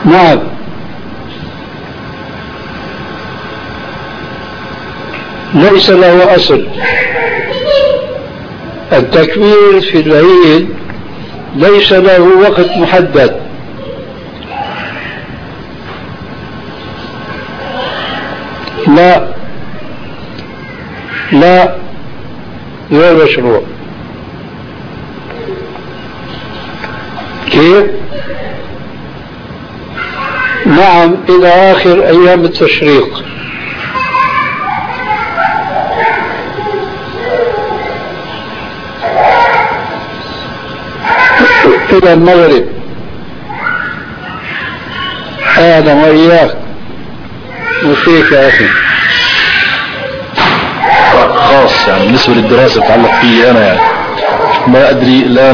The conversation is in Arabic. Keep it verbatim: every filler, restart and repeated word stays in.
نعم. ليس له أصل. التكبير في العيد ليس له وقت محدد. لا لا غير مشروع. كيف؟ نعم، إلى آخر أيام التشريق. إلى المغرب. أهلا وإياك. وفيك يا أخي. خاص يعني بالنسبة للدراسة تعلق فيه أنا يعني ما أدري الآن